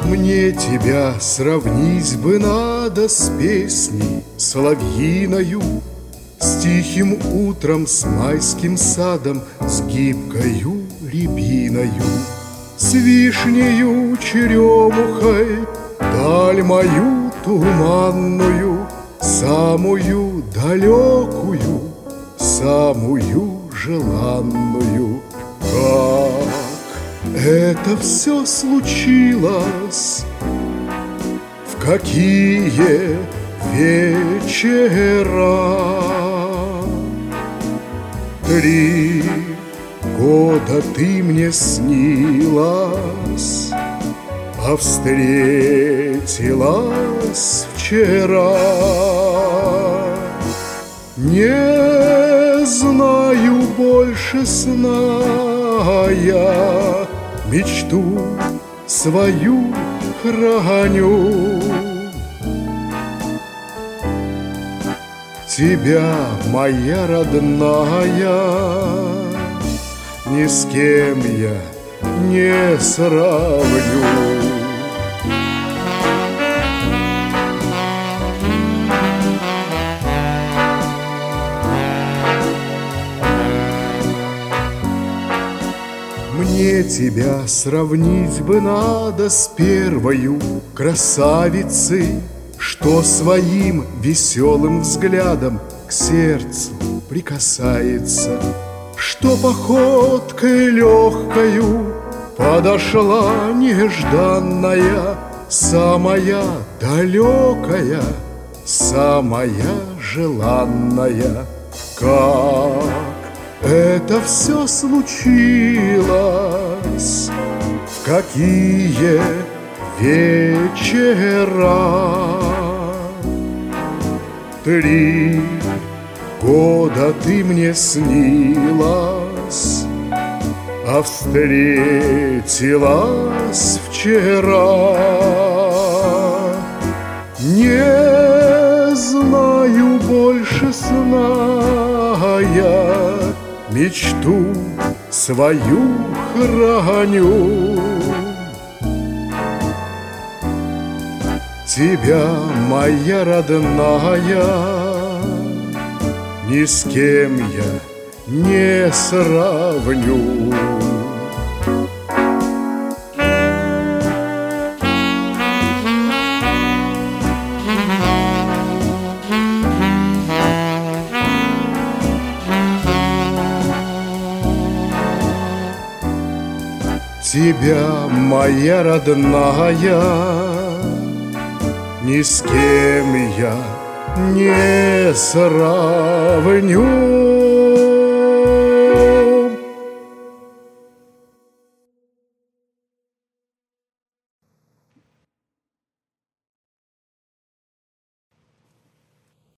Мне тебя сравнить бы надо с песней соловьиною, с тихим утром, с майским садом, с гибкою рябиною, с вишнею, черемухой, даль мою туманную, самую далекую, самую желанную. Как это все случилось, в какие вечера? 3 года ты мне снилась, а встретилась вчера. Не знаю больше сна я, мечту свою храню. Тебя, моя родная, ни с кем я не сравню. Мне тебя сравнить бы надо с первою красавицей, что своим веселым взглядом к сердцу прикасается, что походкой легкою подошла нежданная, самая далекая, самая желанная. Как это все случилось, в какие вечера? 3 года ты мне снилась, а встретилась вчера. Не знаю больше сна я, мечту свою храню. Тебя, моя родная, ни с кем я не сравню. Тебя, моя родная, ни с кем я не сравню.